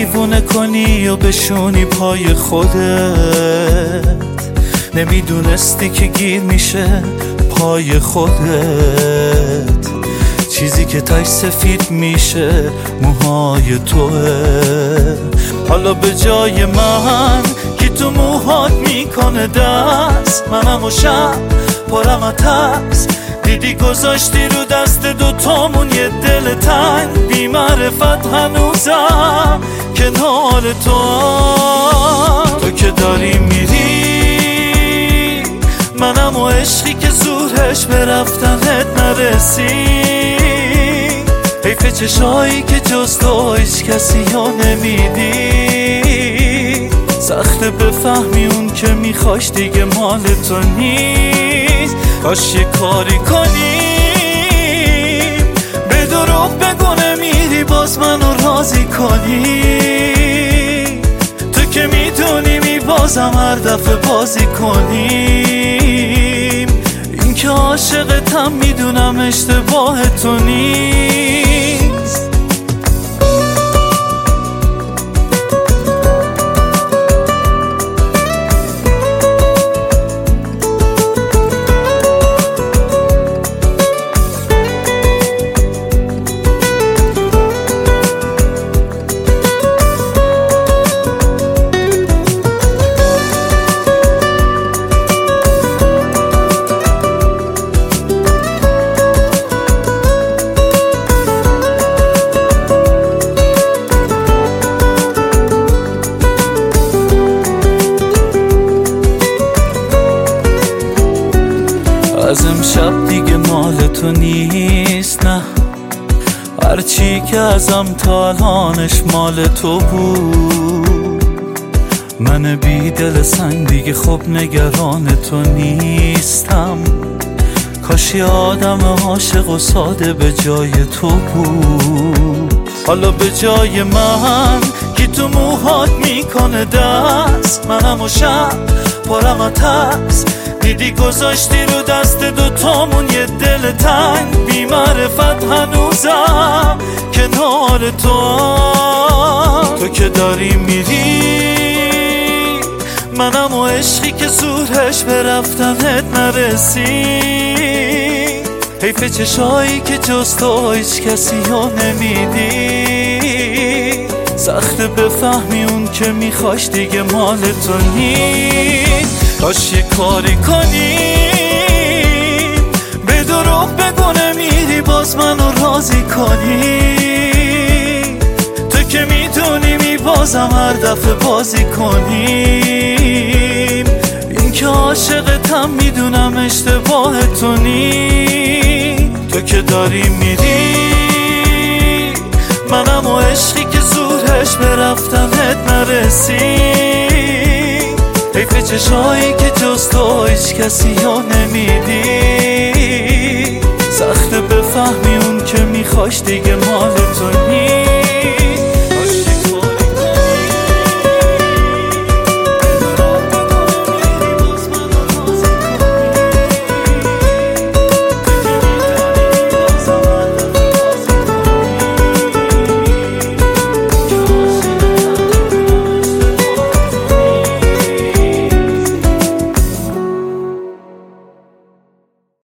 دیوونه کنی و بشونی پای خودت. نمیدونستی که گیر میشه پای خودت. چیزی که تاش سفید میشه موهای توه. حالا به جای من که تو موهات میکنه دست، منم و شب پرم از ترس. دیدی گذاشتی رو دست دوتامون یه دل تنگ. بی معرفت هنوزم کنار تو که داری میری. منم و عشقی که زورش به رفتنت نرسید. حیف چشایی که جز تو هیچ کسی ها نمیدی. سخته بفهمی اون که میخواش دیگه مال تو نیست. کاش یه کاری کنی به دروغ بگو نمیری باز منو راضی کنی. تو که میدونی میبازم هر دفعه بازی کنیم. این که عاشقتم میدونم اشتباه تو نیست. از امشب دیگه مال تو نیست، نه. هرچی که ازم تا الانش مال تو بود. من بی دل سنگ دیگه خب نگران تو نیستم. کاش یه آدم عاشق و ساده به جای تو بود. حالا به جای من که تو موهات میکنه دست، منم و شب پرم از ترس. دیدی گذاشتی رو دست دوتامون یه دل تنگ. بی معرفت هنوزم کنار تو که داری میری. منم و عشقی که زورش به رفتنت نرسید. حیف چشایی که جز تو هیچ کسی ها نمیدی. سخته بفهمی اون که میخواش دیگه مال تو نیست. کاش یه کاری کنی به دروغ بگو نمیری باز منو راضی کنی. تو که میدونی میبازم هر دفعه بازی کنیم. این که عاشقتم میدونم اشتباه تو نیست. تو که داری میری. منم و عشقی که زورش به رفتنت نرسید. حیف چشایی که جز تو هیچ کسی ها نمیدی. سخته بفهمی اون که میخواش دیگه مال